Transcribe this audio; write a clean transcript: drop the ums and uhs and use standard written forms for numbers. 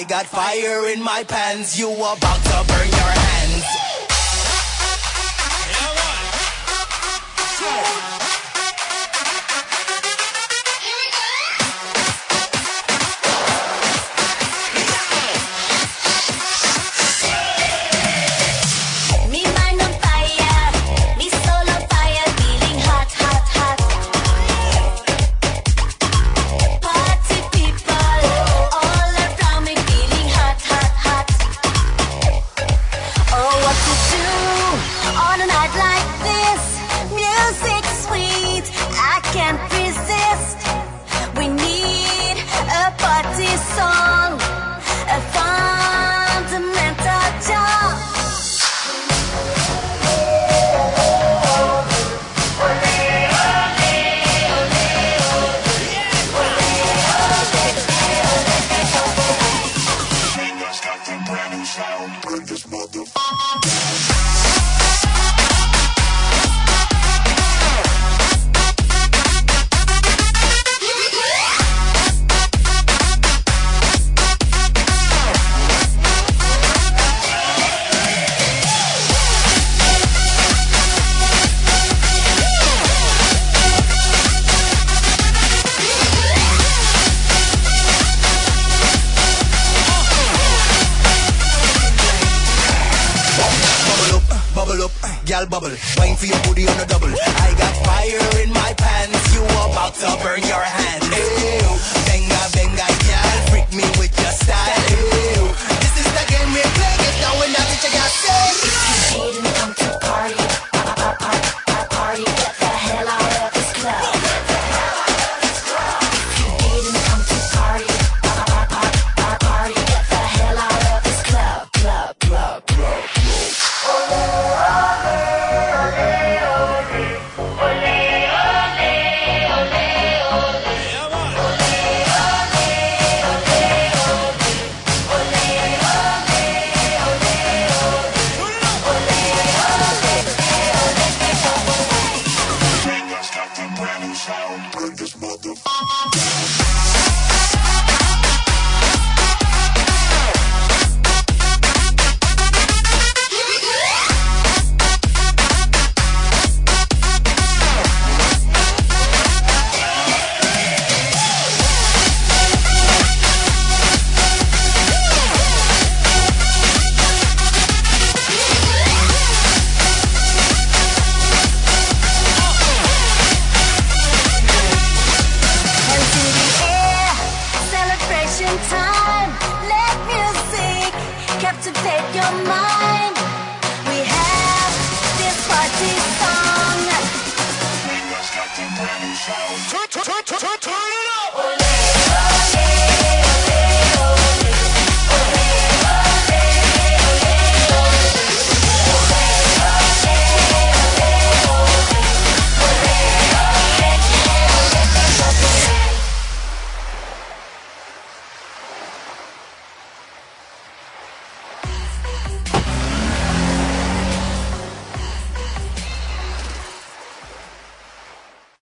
got fire in my pants. You about to burn your hands. Y'all bubble, wine for your booty on a double. I got fire in my pants. You about to burn your hand. Ew, venga, venga, y'all freak me with your style. Ew, this is the game we play. Get down when I teach you got sick. If you didn't come to party, party, get the hell out of this club. If you didn't come to party, party, get the hell out of this club, club. Time, let music captivate your mind. We have this party song. Turn it up.